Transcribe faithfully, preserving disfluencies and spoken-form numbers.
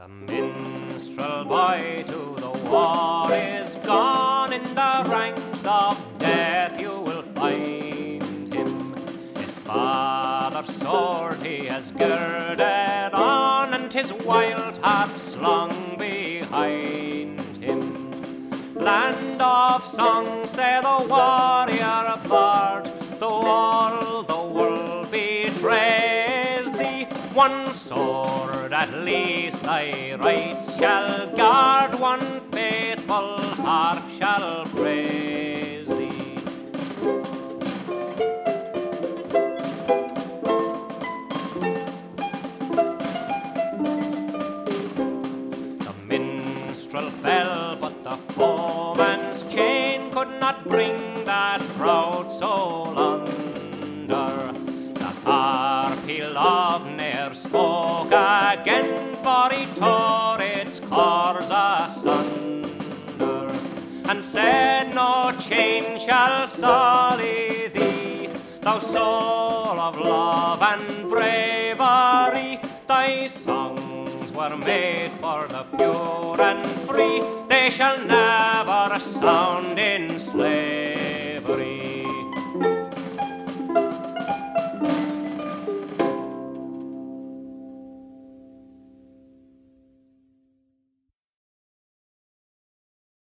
The minstrel boy to the war is gone. In the ranks of death you will find him. His father's sword he has girded on, and his wild harp slung behind him. Land of song, say the warrior bard, though all the world betrays thee, one sword at least thy rights shall guard, one faithful harp shall praise thee. The minstrel fell, but the foeman's chain could not bring that proud soul under. The harp he loved ne'er spoke again, for he tore its cords asunder, and said, no chain shall sully thee, thou soul of love and bravery. Thy songs were made for the pure and free, they shall never sound in slavery.